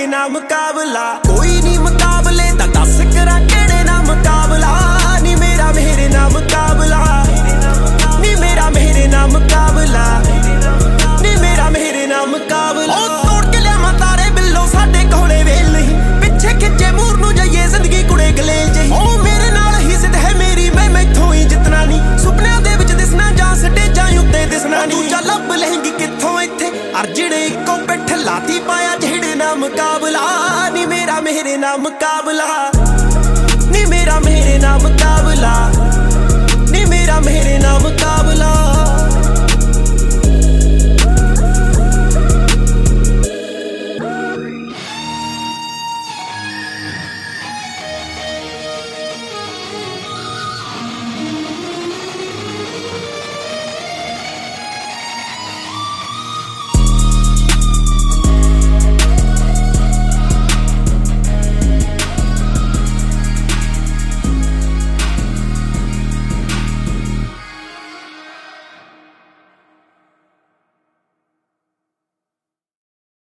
मेरे ना मुकाबला। कोई नहीं मुकाबले दा दस करा केड़े ना मुकाबला। नी मेरा मेरे ना मुकाबला, नी मेरा मेरे ना मुकाबला, नी मेरा मेरे ना मुकाबला। ओ तोड़ के लिया तारे बिल्लो साडे कोले वेल नहीं, पिछे खिचे मूर नू जाइए जिंदगी कुड़े गले जही। ओ मेरे नाल ही जिद है मेरी, मैं मैथों ही जितना नहीं, सुपनियां दे विच दिसना जां स्टेजां उत्ते दिसना नहीं। दूजा लभ लहेंगी कित्थों इत्थे अर्जड़े इक्को पिठ लाती पाया जेड़े ना मुकाबला। नी मेरा मेरे ना मुकाबला, नी मेरा मेरे ना मुकाबला, नी मेरा मेरे ना मुकाबला।